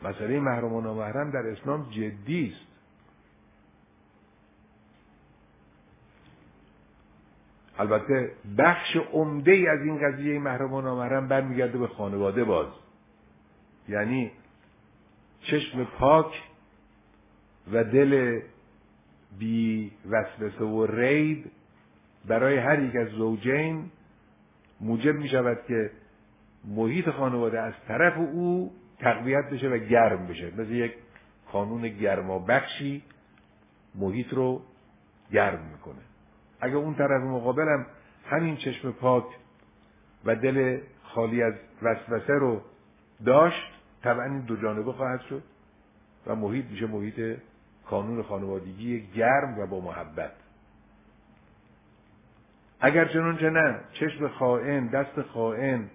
مسئله محرم و نامحرم در اسلام جدی است. البته بخش عمده از این قضیه محرم و نامحرم برمیگرده به خانواده باز. یعنی چشم پاک و دل بی وسوسه و ریب برای هر یک از زوجین موجب می شود که محیط خانواده از طرف او تقویت بشه و گرم بشه، مثل یک قانون گرمابخشی محیط رو گرم میکنه. اگه اون طرف مقابل هم همین چشم پاک و دل خالی از وسوسه رو داشت، طبعا این دو جانبه خواهد شد و محیط میشه محیط قانون خانوادگی گرم و با محبت. اگر چنانچه نه، چشم خائن، دست خائن،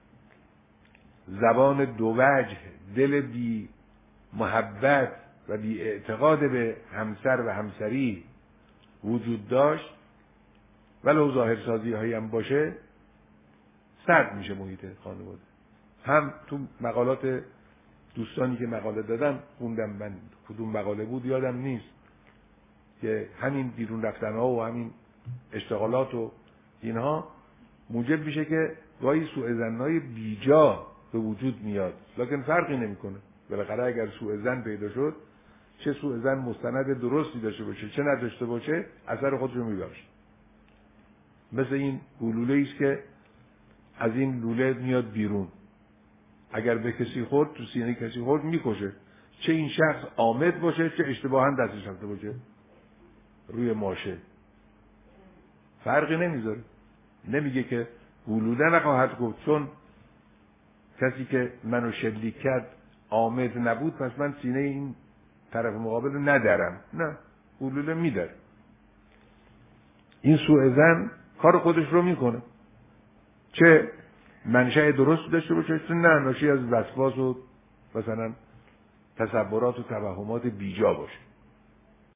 زبان دو وجه، دل بی محبت و بی اعتقاد به همسر و همسری وجود داشت، ولو ظاهرسازی هایی هم باشه، سرد میشه محیط خانواده. هم تو مقالات دوستانی که مقاله دادن خوندم، من کدوم مقاله بود یادم نیست، که همین بیرون رفتن ها و همین اشتغالات و اینها موجب میشه که گاهی سوء ظن‌های بیجا به وجود میاد، لکن فرقی نمیکنه. بالاخره اگر سوء ظن پیدا شد، چه سوء ظن مستند درستی داشته باشه چه نداشته باشه، اثر خودش رو میبخشه. مثل این گلوله است که از این لوله میاد بیرون، اگر به کسی خورد، تو سینه کسی خورد، میکشه. چه این شخص عامد باشه چه اشتباها دستش رفته باشه روی ماشه، فرقی نمیذاره. نمیگه که گلوله نخواهد گفت چون کسی که منو شلیک کرد عامد نبود پس من سینه این طرف مقابل رو ندارم. نه، گلوله میداره. این سوء ظن کار خودش رو میکنه، چه منشأ درست داشته باشه چه نه، ناشی از وسواس و مثلا تصورات و توهمات بیجا باشه.